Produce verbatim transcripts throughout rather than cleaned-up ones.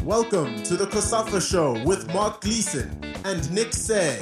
Welcome to the COSAFA Show with Mark Gleeson and Nick Say.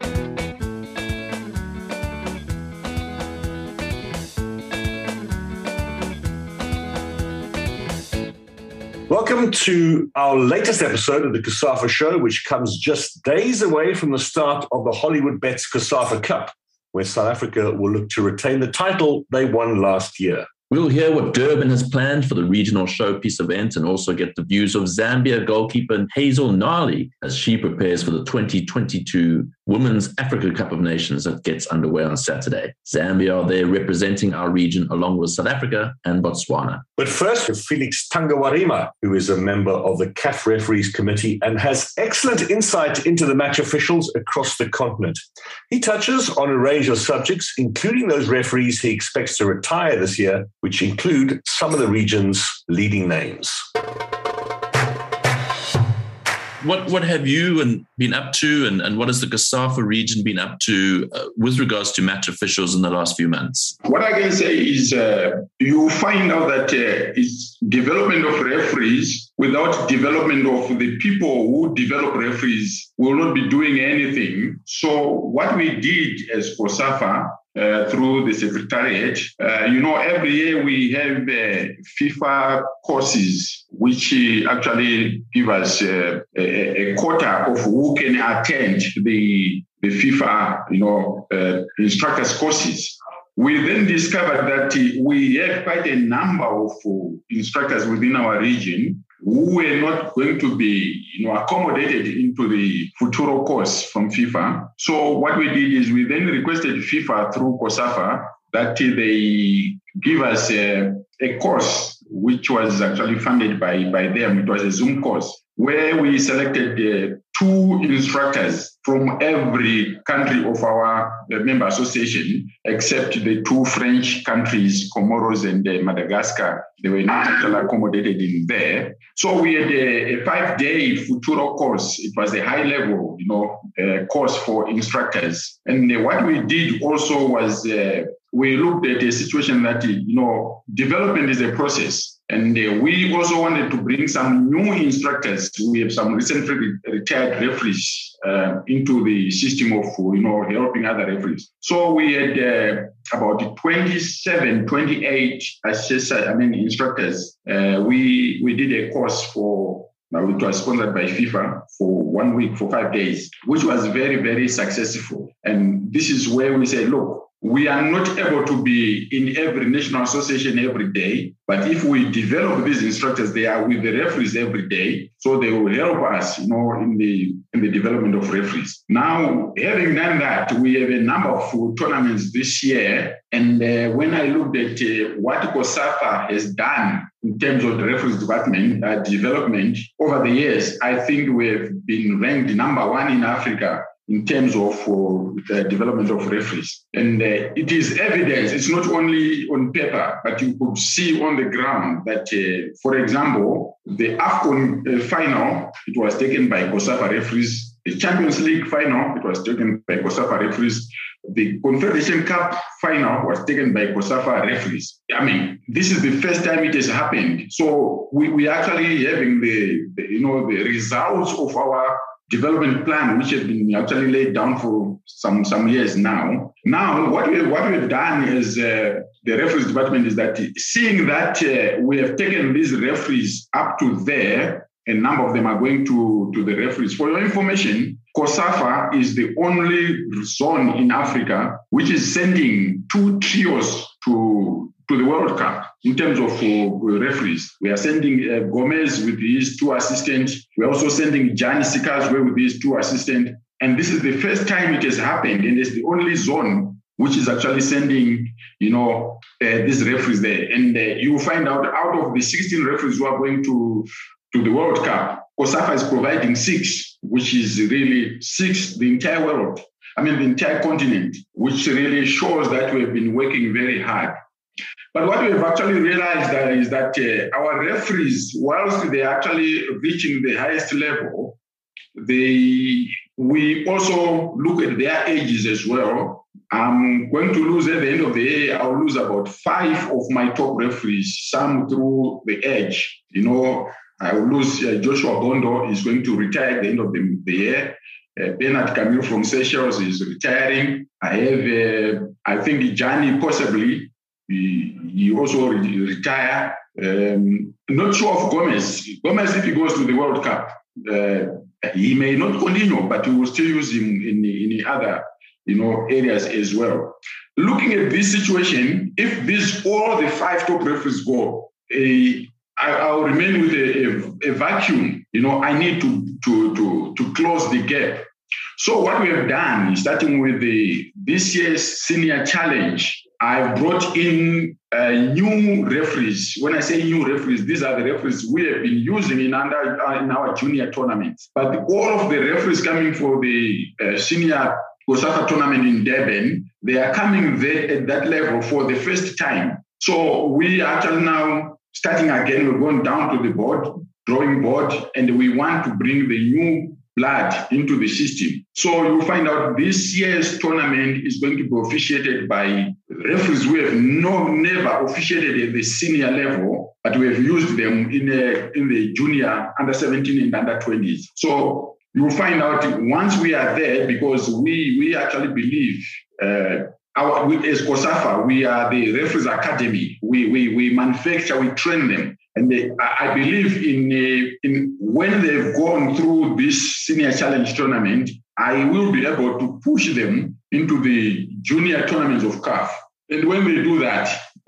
Welcome to our latest episode of the COSAFA Show, which comes just days away from the start of the Hollywood Bets COSAFA Cup, where South Africa will look to retain the title they won last year. We'll hear what Durban has planned for the regional showpiece event and also get the views of Zambia goalkeeper Hazel Nali as she prepares for the twenty twenty-two Women's Africa Cup of Nations that gets underway on Saturday. Zambia are there representing our region along with South Africa and Botswana. But first, Felix Tangawarima, who is a member of the C A F Referees Committee and has excellent insight into the match officials across the continent. He touches on a range of subjects, including those referees he expects to retire this year, which include some of the region's leading names. What what have you and been up to, and, and what has the COSAFA region been up to uh, with regards to match officials in the last few months? What I can say is uh, you find out that uh, it's development of referees without development of the people who develop referees will not be doing anything. So what we did as COSAFA, Uh, through the Secretariat. Uh, you know, every year we have uh, FIFA courses, which uh, actually give us uh, a, a quota of who can attend the, the FIFA, you know, uh, instructors courses. We then discovered that uh, we have quite a number of uh, instructors within our region who were not going to be, you know, accommodated into the Futuro course from FIFA. So what we did is we then requested FIFA through COSAFA that they give us a, a course which was actually funded by, by them. It was a Zoom course where we selected uh, two instructors from every country of our uh, member association, except the two French countries, Comoros and uh, Madagascar. They were not actually accommodated in there. So we had a, a five-day Futuro course. It was a high-level, you know, uh, course for instructors. And uh, what we did also was uh, we looked at a situation that, you know, development is a process. And uh, we also wanted to bring some new instructors. We have some recently retired referees uh, into the system of, you know, helping other referees. So we had uh, about twenty-seven, twenty-eight assessors, I mean, instructors. Uh, we, we did a course for, uh, it was sponsored by FIFA for one week, for five days, which was very, very successful. And this is where we say, look, we are not able to be in every national association every day, but if we develop these instructors, they are with the referees every day, so they will help us, you know, in the in the development of referees. Now, having done that, we have a number of tournaments this year, and uh, when I looked at uh, what COSAFA has done in terms of the referees department uh, development over the years, I think we have been ranked number one in Africa in terms of uh, the development of referees. And uh, it is evidence, it's not only on paper, but you could see on the ground that, uh, for example, the AFCON uh, final, it was taken by COSAFA referees. The Champions League final, it was taken by COSAFA referees. The Confederation Cup final was taken by COSAFA referees. I mean, this is the first time it has happened. So we, we actually having the, the, you know, the results of our development plan, which has been actually laid down for some, some years now. Now, what, we, what we've done is uh, the referees department is that seeing that uh, we have taken these referees up to there, a number of them are going to, to the referees. For your information, COSAFA is the only zone in Africa which is sending two trios to, to the World Cup in terms of uh, referees. We are sending uh, Gomez with his two assistants. We're also sending Gianni Sikazwe with his two assistants. And this is the first time it has happened, and it's the only zone which is actually sending, you know, uh, these referees there. And uh, you will find out out of the sixteen referees who are going to, to the World Cup, COSAFA is providing six, which is really six, the entire world. I mean, the entire continent, which really shows that we have been working very hard. But what we have actually realized that is that uh, our referees, whilst they are actually reaching the highest level, they we also look at their ages as well. I'm going to lose at the end of the year, I'll lose about five of my top referees, some through the age. You know, I will lose uh, Joshua Bondo is going to retire at the end of the, the year. Uh, Bernard Camille from Seychelles is retiring. I have, uh, I think, Gianni possibly, he, he also re- retire. Um, not sure of Gomez. Gomez, if he goes to the World Cup, uh, he may not continue, but we will still use him in, in the other, you know, areas as well. Looking at this situation, if these all the five top referees go, a I, I'll remain with a, a, a vacuum. You know, I need to, to, to, to close the gap. So what we have done, starting with the this year's senior challenge, I've brought in uh, new referees. When I say new referees, these are the referees we have been using in, under, uh, in our junior tournaments. But all of the referees coming for the uh, senior COSAFA tournament in Durban, they are coming there at that level for the first time. So we actually now starting again, we're going down to the board, drawing board, and we want to bring the new blood into the system. So you'll find out this year's tournament is going to be officiated by referees who have no, never officiated at the senior level, but we have used them in, a, in the junior, under seventeen and under twenties. So you'll find out once we are there, because we, we actually believe uh, Our, we, as COSAFA, we are the referees academy. We we we manufacture, we train them, and they, I believe in uh, in when they've gone through this senior challenge tournament, I will be able to push them into the junior tournaments of C A F. And when they do that,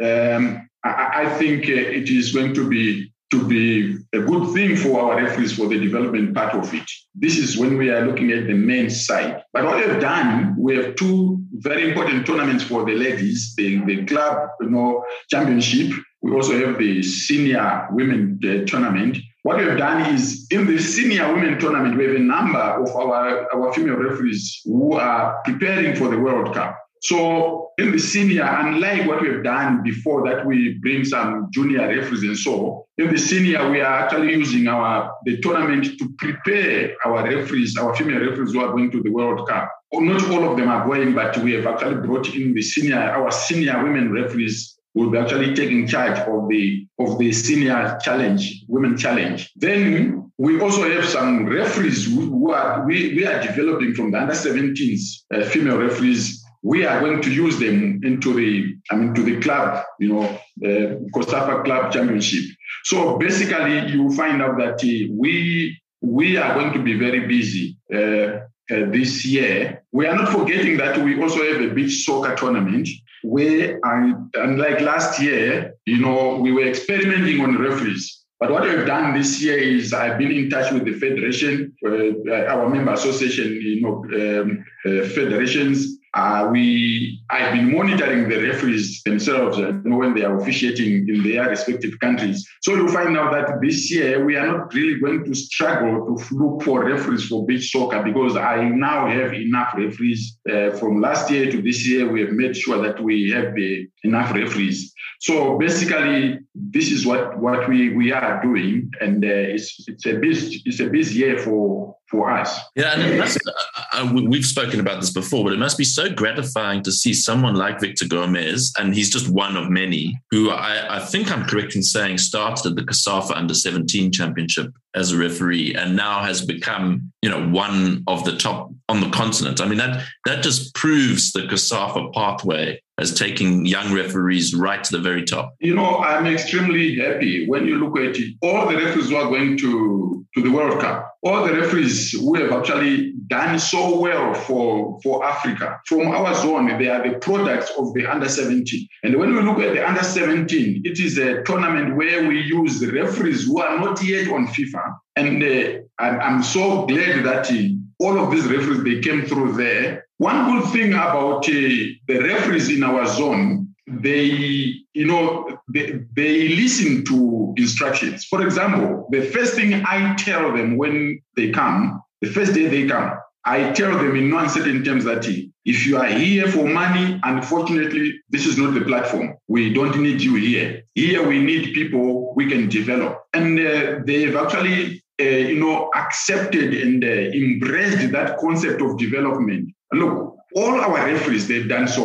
um, I, I think uh, it is going to be to be a good thing for our referees for the development part of it. This is when we are looking at the men's side. But what we've done, we have two very important tournaments for the ladies, the, the club you know, championship. We also have the senior women uh, tournament. What we've done is in the senior women tournament, we have a number of our, our female referees who are preparing for the World Cup. So in the senior, unlike what we've done before that we bring some junior referees and so, in the senior, we are actually using our the tournament to prepare our referees, our female referees who are going to the World Cup. Not all of them are going, but we have actually brought in the senior, our senior women referees will be actually taking charge of the of the senior challenge, women challenge. Then we also have some referees who, who are we, we are developing from the under seventeens uh, female referees. We are going to use them into the, I mean, to the club, you know, the COSAFA Club Championship. So basically, you will find out that uh, we we are going to be very busy uh, uh, this year. We are not forgetting that we also have a beach soccer tournament where, unlike last year, you know, we were experimenting on referees. But what we've done this year is I've been in touch with the federation, uh, our member association, you know, um, uh, federations. Uh, we, I've been monitoring the referees themselves uh, you know, when they are officiating in their respective countries. So you'll find out that this year we are not really going to struggle to look for referees for beach soccer because I now have enough referees. Uh, from last year to this year, we have made sure that we have the, enough referees. So basically, this is what, what we, we are doing, and uh, it's it's a busy it's a busy year for for us. Yeah, and it must, uh, we've spoken about this before, but it must be so gratifying to see someone like Victor Gomez, and he's just one of many, who I, I think I'm correct in saying started at the COSAFA Under seventeen Championship as a referee and now has become, you know, one of the top on the continent. I mean, that that just proves the COSAFA pathway as taking young referees right to the very top. You know, I'm extremely happy when you look at it. All the referees who are going to, to the World Cup, all the referees who have actually done so well for, for Africa, from our zone, they are the products of the under seventeen. And when we look at the under seventeen, it is a tournament where we use the referees who are not yet on FIFA. And uh, I'm, I'm so glad that uh, all of these referees, they came through there. One good thing about uh, the referees in our zone, they, you know, they, they listen to instructions. For example, the first thing I tell them when they come, the first day they come, I tell them in no uncertain terms that if you are here for money, unfortunately, this is not the platform. We don't need you here. Here we need people we can develop. And uh, they've actually, uh, you know, accepted and uh, embraced that concept of development. Look, all our referees, they've done so well.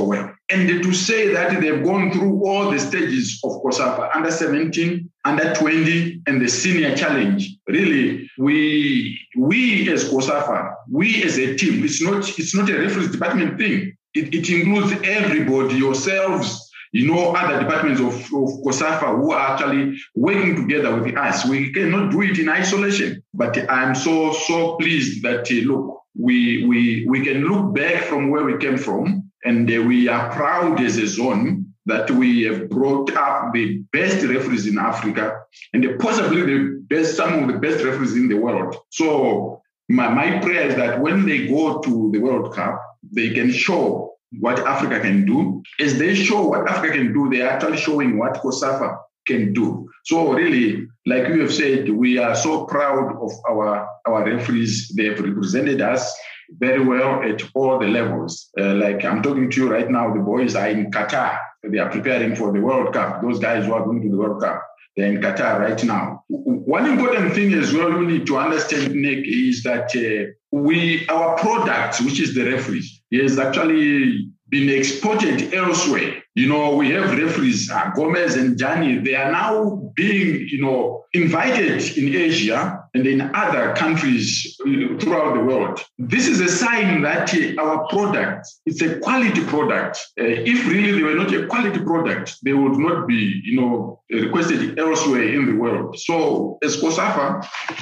and to say that they've gone through all the stages of COSAFA, under seventeen, under twenty, and the senior challenge. Really, we we as COSAFA, we as a team, it's not it's not a referees department thing. It, it includes everybody, yourselves, you know, other departments of, of COSAFA who are actually working together with us. We cannot do it in isolation. But I'm so, so pleased that, uh, look, we, we, we can look back from where we came from, and uh, we are proud as a zone that we have brought up the best referees in Africa and possibly the best, some of the best referees in the world. So my, my prayer is that when they go to the World Cup, they can show what Africa can do. As they show what Africa can do, they are actually showing what COSAFA can do. So really, like you have said, we are so proud of our, our referees. They have represented us very well at all the levels. Uh, like I'm talking to you right now, the boys are in Qatar. They are preparing for the World Cup. Those guys who are going to the World Cup, they're in Qatar right now. One important thing as well you need to understand, Nick, is that uh, we, our product, which is the referees, is actually been exported elsewhere. You know, we have referees, uh, Gomez and Gianni, they are now being, you know, invited in Asia and in other countries throughout the world. This is a sign that uh, our product, it's a quality product. Uh, if really they were not a quality product, they would not be, you know, requested elsewhere in the world. So as COSAFA,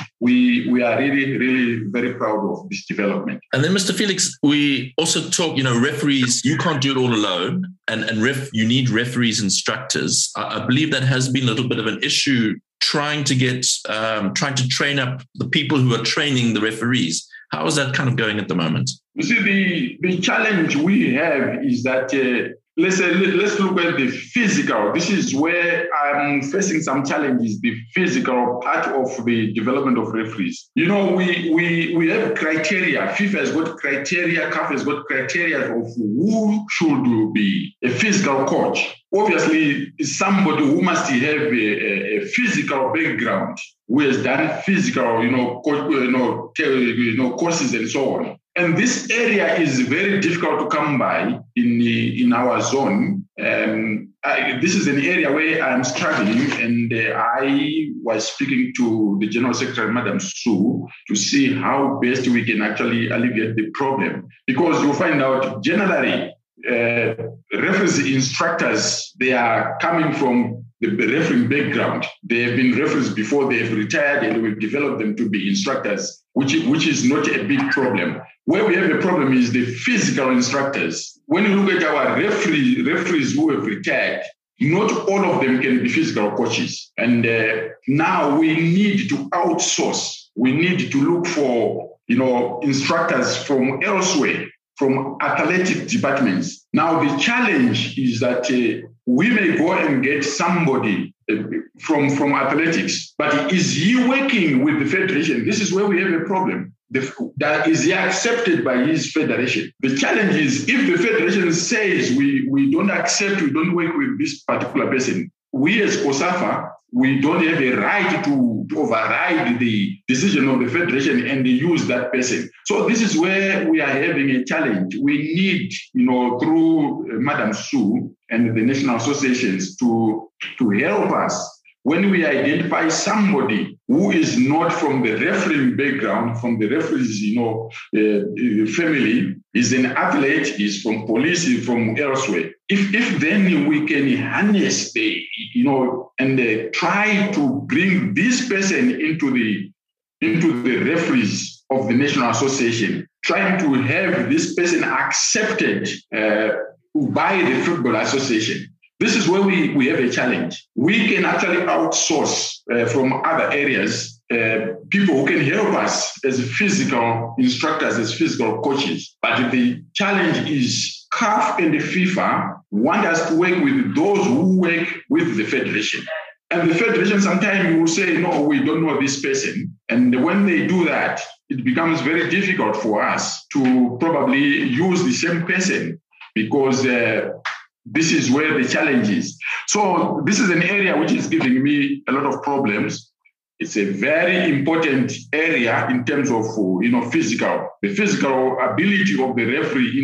we, we are really, really very proud of this development. And then, Mister Felix, we also talk, you know, referees, you can't do it all alone. And, and ref, you need referees, instructors. I, I believe that has been a little bit of an issue trying to get, um, trying to train up the people who are training the referees. How is that kind of going at the moment? You see, the, the challenge we have is that, uh, let's say, let's look at the physical. This is where I'm facing some challenges, the physical part of the development of referees. You know, we we we have criteria. FIFA has got criteria, C A F has got criteria of who should be a physical coach. Obviously, somebody who must have a, a, a physical background, who has done physical, you know, co- you know, you know, courses and so on. And this area is very difficult to come by in the, in our zone. Um, I, this is an area where I'm struggling, and uh, I was speaking to the General Secretary, Madam Sue, to see how best we can actually alleviate the problem. Because you'll find out generally, uh, referees instructors, they are coming from the refereeing background. They have been referees before, they have retired, and we've developed them to be instructors, which, which is not a big problem. Where we have a problem is the physical instructors. When you look at our referee, referees who have retired, not all of them can be physical coaches. And uh, now we need to outsource. We need to look for, you know, instructors from elsewhere, from athletic departments. Now, the challenge is that uh, we may go and get somebody uh, from, from athletics, but is he working with the federation? This is where we have a problem. The, that is he accepted by his federation? The challenge is if the federation says we, we don't accept, we don't work with this particular person, we as COSAFA, we don't have a right to, to override the decision of the federation and use that person. So this is where we are having a challenge. We need, you know, through Madam Sue and the national associations to, to help us when we identify somebody who is not from the refereeing background, from the referees, you know, uh, family, is an athlete, is from police, is from elsewhere. If, if then we can harness the, you know, and uh, try to bring this person into the into the referees of the National Association, trying to have this person accepted uh, by the Football Association. This is where we, we have a challenge. We can actually outsource uh, from other areas uh, people who can help us as physical instructors, as physical coaches. But the challenge is C A F and the FIFA want us to work with those who work with the federation. And the federation sometimes will say, no, we don't know this person. And when they do that, it becomes very difficult for us to probably use the same person because uh, this is where the challenge is. So this is an area which is giving me a lot of problems. It's a very important area in terms of, you know, physical, the physical ability of the referee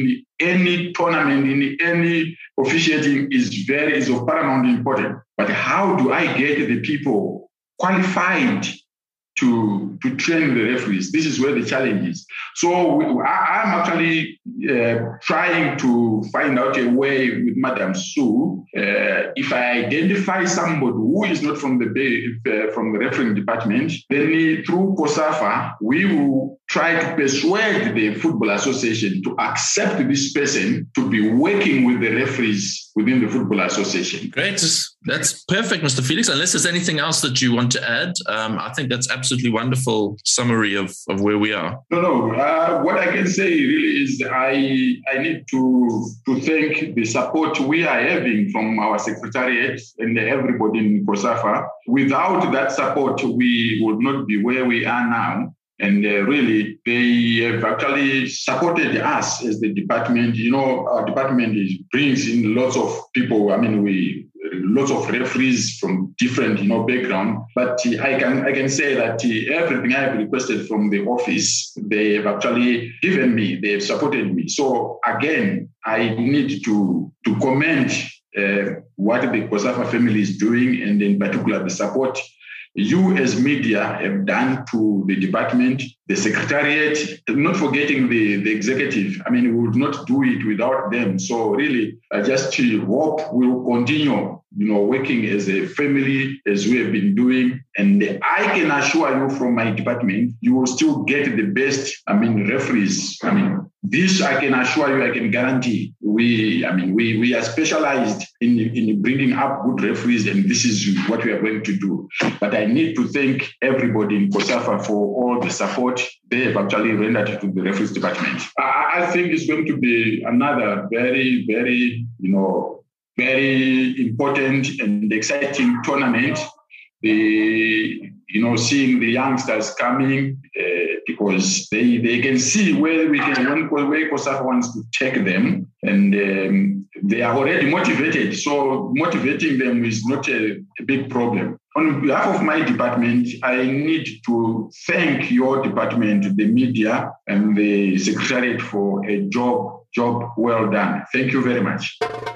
any tournament, in any officiating is very is of paramount importance. But how do I get the people qualified to, to train the referees? This is where the challenge is. So we, I, I'm actually uh, trying to find out a way with Madam Sue. Uh, if I identify somebody who is not from the uh, from the refereeing department, then through COSAFA, we will try to persuade the Football Association to accept this person to be working with the referees within the Football Association. Great. That's perfect, Mister Felix. Unless there's anything else that you want to add, um, I think that's absolutely wonderful summary of, of where we are. No, no. Uh, what I can say really is I I need to, to thank the support we are having from our secretariat and everybody in COSAFA. Without that support, we would not be where we are now. And uh, really, they have actually supported us as the department. You know, our department is, brings in lots of people. I mean, we lots of referees from different, you know, background. But uh, I can I can say that uh, everything I have requested from the office, they have actually given me. They have supported me. So again, I need to to commend uh, what the COSAFA family is doing, and in particular the support you as media have done to the department, the secretariat, not forgetting the, the executive. I mean, we would not do it without them. So really, I just hope we'll continue, you know, working as a family as we have been doing. And I can assure you from my department, you will still get the best, I mean, referees. I mean, this I can assure you, I can guarantee. We, I mean, we, we are specialized in, in bringing up good referees, and this is what we are going to do. But I need to thank everybody in COSAFA for all the support they have actually rendered to the referees department. I, I think it's going to be another very, very, you know, very important and exciting tournament. The, you know, seeing the youngsters coming uh, because they, they can see where we can, where COSAFA wants to take them, and um, they are already motivated. So motivating them is not a, a big problem. On behalf of my department, I need to thank your department, the media, and the secretariat for a job, job well done. Thank you very much.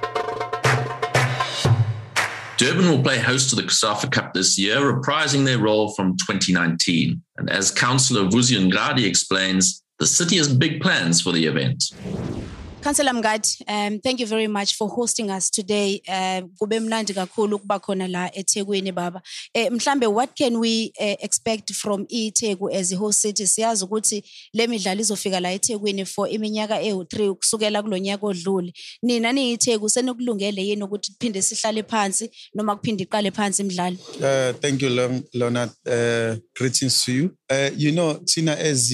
Durban will play host to the COSAFA Cup this year, reprising their role from twenty nineteen. And as Councillor Vusi Ngadi explains, the city has big plans for the event. Councillor Mngadi, um, thank you very much for hosting us today. Kube mnandi kakhulu ukuba khona la eThekwini baba. Mhlambe, what can we uh, expect from iTheku as a host city? Siyazi ukuthi le midlalo izofika la eThekwini for iminyaka ewu three kusukela kulonyaka odlule. Nina ni iTheku senokulungele yini ukuthi kuphinde sihlale phansi noma kuphinde iqale phansi imidlalo? Uh, thank you, Leonard. Uh, greetings to you. Uh, you know, Tina, as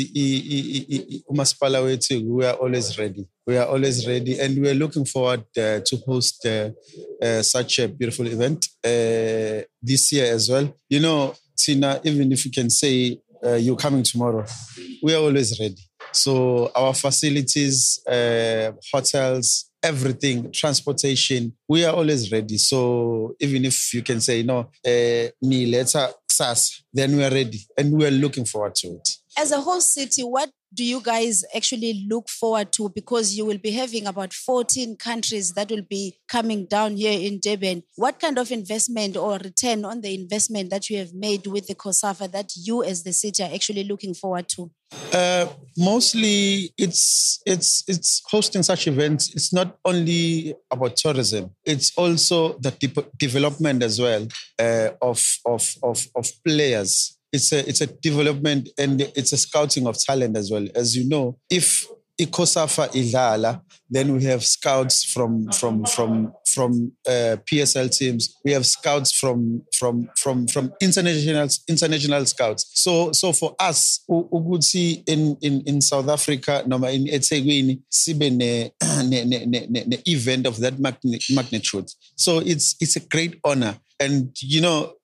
umasipala weTheku, we are always ready. We are always ready, and we are looking forward uh, to host uh, uh, such a beautiful event uh, this year as well. You know, Tina, even if you can say uh, you're coming tomorrow, we are always ready. So our facilities, uh, hotels, everything, transportation, we are always ready. So even if you can say, no, me later, S A S, then we are ready, and we are looking forward to it. As a host city, what do you guys actually look forward to? Because you will be having about fourteen countries that will be coming down here in Durban. What kind of investment or return on the investment that you have made with the COSAFA that you as the city are actually looking forward to? Uh, mostly it's it's it's hosting such events. It's not only about tourism. It's also the de- development as well uh, of, of, of, of players. It's a it's a development and it's a scouting of talent as well. As you know, if COSAFA idlala, then we have scouts from from from from uh, P S L teams. We have scouts from from from from international international scouts. So so for us, ukuthi in in in South Africa, noma in eThekwini, sibe ne ne ne ne event of that magnitude. So it's it's a great honor. And, you know,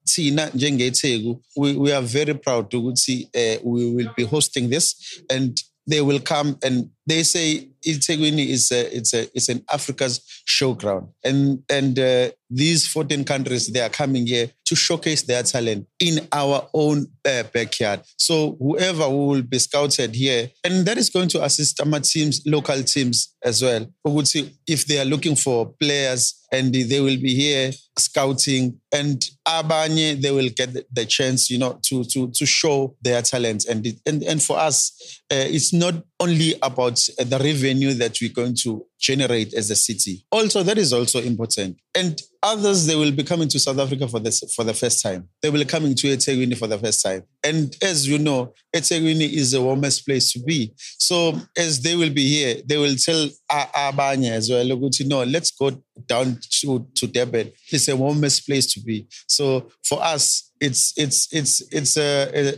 we, we are very proud to see uh, we will be hosting this, and they will come and they say eThekwini is a, it's a it's an Africa's showground, and and uh, these fourteen countries, they are coming here to showcase their talent in our own uh, backyard. So whoever will be scouted here, and that is going to assist our teams, local teams as well. If they are looking for players, and they will be here scouting, and abanye, they will get the chance, you know, to to to show their talents. And and and for us, uh, it's not only about the revenue that we're going to generate as a city. Also, that is also important. And others, they will be coming to South Africa for this for the first time. They will be coming to eThekwini for the first time. And as you know, eThekwini is the warmest place to be. So as they will be here, they will tell abanye as well, you know, let's go down to, to Durban. It's the warmest place to be. So for us, it's it's it's it's a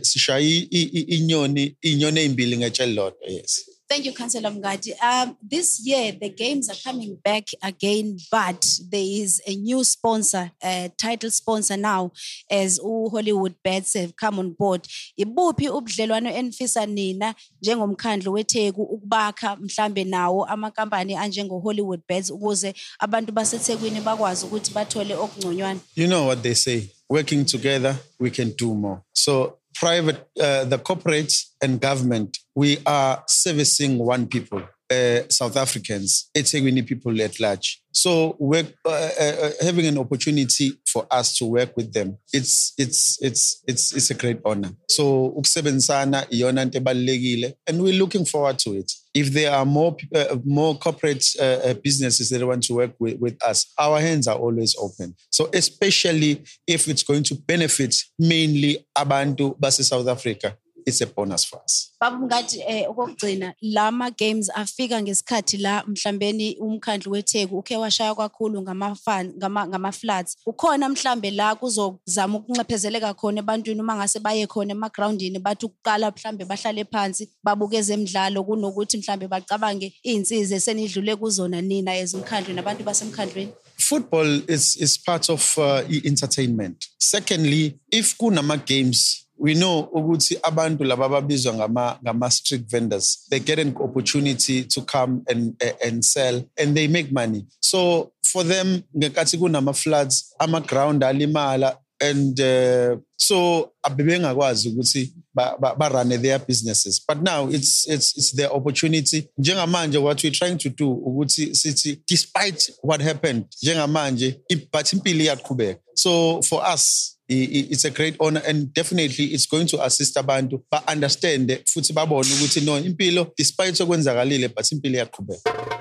inyoni inyoni imbiling a lot. Yes. Thank you, Councillor Mngadi. Um, this year, the games are coming back again, but there is a new sponsor, a title sponsor now, as Hollywood Bets have come on board. Ibuphi ubudlelwano enfisa nina njengomkhandlu weTheku ukubakha mhlambe nawo amakampani anjengo Hollywood Bets ukuze abantu baseThekwini bakwazi ukuthi bathole okungconywana? You know what they say, working together, we can do more. So private, uh, the corporate and government, we are servicing one people, uh, South Africans, eThekwini people at large. So work, uh, uh, having an opportunity for us to work with them, it's it's it's it's it's a great honor. So ukusebenzisana iyona into ebalekile, and we're looking forward to it. If there are more uh, more corporate uh, businesses that want to work with, with us, our hands are always open. So especially if it's going to benefit mainly abantu base South Africa, it's a bonus for us. Babu Mngadi, eh okugcina lama games afika ngesikhathi la mhlambeni umkhandlu weTheku uke washaya kakhulu ngama fan ngama ngama floods. Ukhona mhlambe la kuzozama ukuncephezeleka khona ebantwini uma ngase baye khona ema groundini bathi ukuqala mhlambe bahlale phansi babukeze emidlalo kunokuthi mhlambe bacabange izinsize esenidlule kuzona nina ezimkhandlu nabantu basemkhandlweni. Football is is part of uh, entertainment. Secondly, if kunama games, we know ukuthi abantu laba babizwa ngama ngama street vendors, they get an opportunity to come and and sell, and they make money. So for them, ngekathi kunama floods, ama ground alimala, and uh, so abebengakwazi ukuthi ba, ba, ba run their businesses. But now it's it's it's their opportunity. Njengamanje, what we're trying to do ukuthi sithi, despite what happened, njengamanje but impilo iyaqhubeka. So for us, it's a great honor, and definitely it's going to assist abantu ba understand futhi babone ukuthi no impilo despite okwenzakalile but impilo iyaqhubeka.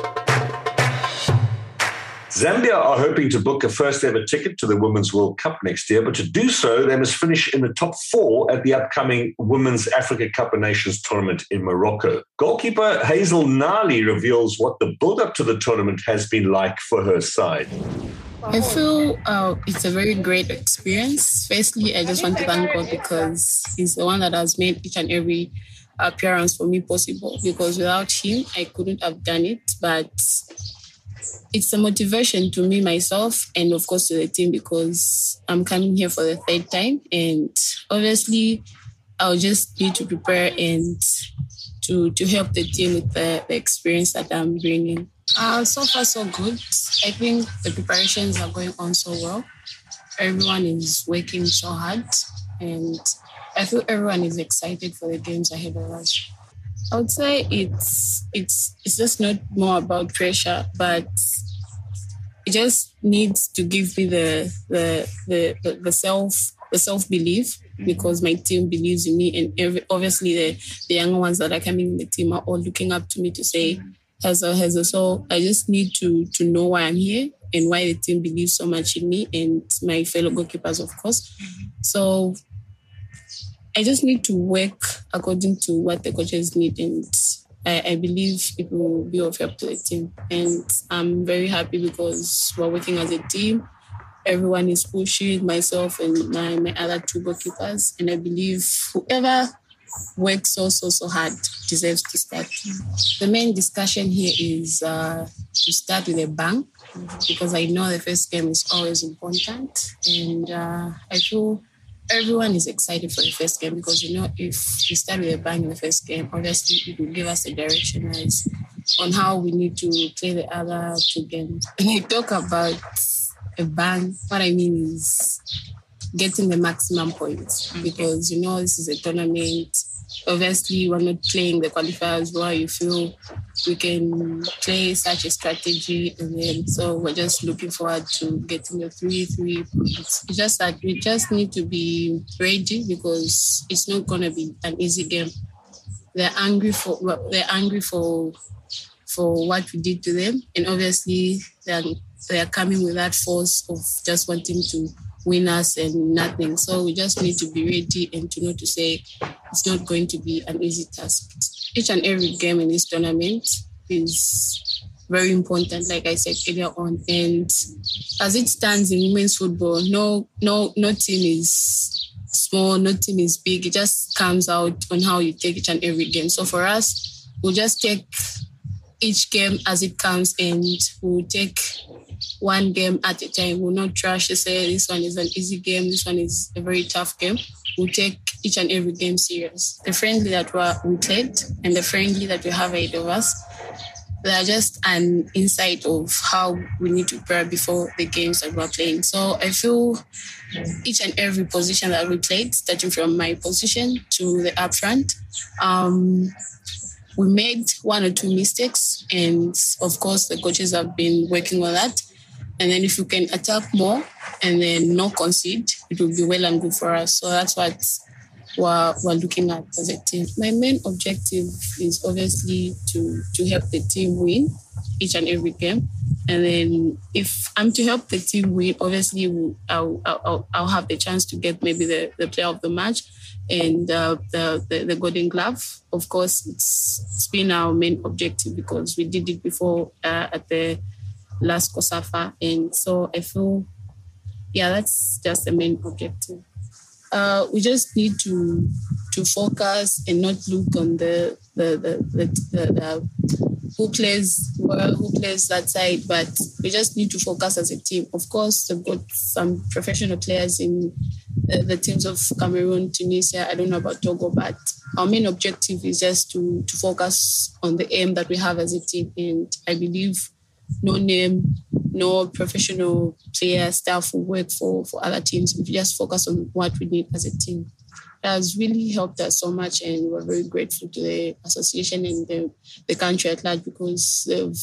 Zambia are hoping to book a first ever ticket to the Women's World Cup next year, but to do so, they must finish in the top four at the upcoming Women's Africa Cup of Nations tournament in Morocco. Goalkeeper Hazel Nali reveals what the build-up to the tournament has been like for her side. I feel uh, it's a very great experience. Firstly, I just want to thank God because He's the one that has made each and every appearance for me possible, because without Him, I couldn't have done it. But it's a motivation to me, myself, and of course to the team, because I'm coming here for the third time. And obviously, I'll just need to prepare and to, to help the team with the, the experience that I'm bringing. Uh, so far, so good. I think the preparations are going on so well. Everyone is working so hard, and I feel everyone is excited for the games ahead of us. I would say it's it's it's just not more about pressure, but it just needs to give me the the the, the self the self belief, because my team believes in me, and every, obviously the the younger ones that are coming in the team are all looking up to me to say, Hazel, Hazel. So I just need to to know why I'm here and why the team believes so much in me and my fellow goalkeepers, of course. So I just need to work according to what the coaches need, and I, I believe it will be of help to the team. And I'm very happy because we're working as a team. Everyone is pushing, myself and my, my other two goalkeepers. And I believe whoever works so, so, so hard deserves to start. The main discussion here is uh, to start with a bang, because I know the first game is always important. And uh, I feel everyone is excited for the first game because, you know, if we start with a bang in the first game, obviously it will give us a direction as on how we need to play the other two games. When I talk about a bang, what I mean is getting the maximum points because, you know, this is a tournament. Obviously, we're not playing the qualifiers where you feel we can play such a strategy, and then so we're just looking forward to getting the three three points. It's just that we just need to be ready because it's not gonna be an easy game. They're angry for they're angry for for what we did to them, and obviously they're they're coming with that force of just wanting to win us and nothing. So we just need to be ready and to know to say it's not going to be an easy task. Each and every game in this tournament is very important, like I said earlier on. And as it stands in women's football, no, no, no team is small, no team is big. It just comes out on how you take each and every game. So for us, we'll just take each game as it comes and we'll take one game at a time. We'll not trash to say this one is an easy game, this one is a very tough game. We'll take each and every game serious. The friendly that we played and the friendly that we have ahead of us, they are just an insight of how we need to prepare before the games that we're playing. So I feel each and every position that we played, starting from my position to the up front, um, we made one or two mistakes, and of course the coaches have been working on that. And then if we can attack more and then not concede, it will be well and good for us. So that's what we're, we're looking at as a team. My main objective is obviously to, to help the team win each and every game. And then if I'm to help the team win, obviously we'll, I'll, I'll, I'll have the chance to get maybe the, the player of the match and uh, the, the, the Golden Glove. Of course, it's, it's been our main objective because we did it before uh, at the last COSAFA. And so I feel, yeah, that's just the main objective. Uh, we just need to to focus and not look on the the the, the, the, the who plays who plays that side, but we just need to focus as a team. Of course, they've got some professional players in the, the teams of Cameroon, Tunisia. I don't know about Togo, but our main objective is just to to focus on the aim that we have as a team. And I believe no name, no professional player, staff will work for, for other teams. We just focus on what we need as a team. It has really helped us so much, and we're very grateful to the association and the, the country at large because they've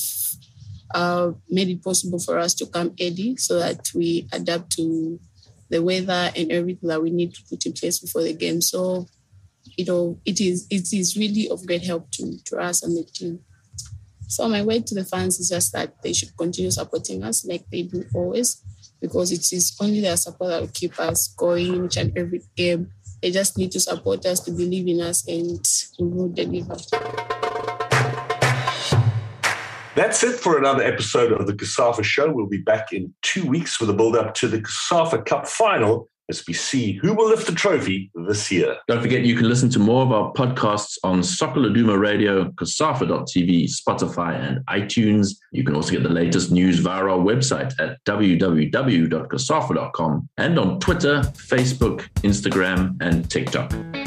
uh, made it possible for us to come early so that we adapt to the weather and everything that we need to put in place before the game. So, you know, it is it is really of great help to, to us and the team. So my word to the fans is just that they should continue supporting us like they do always, because it is only their support that will keep us going each and every game. They just need to support us, to believe in us, and we will deliver. That's it for another episode of the COSAFA Show. We'll be back in two weeks with a build-up to the COSAFA Cup final as we see who will lift the trophy this year. Don't forget, you can listen to more of our podcasts on Soccer Laduma Radio, COSAFA dot T V, Spotify, and iTunes. You can also get the latest news via our website at w w w dot cosafa dot com and on Twitter, Facebook, Instagram, and TikTok.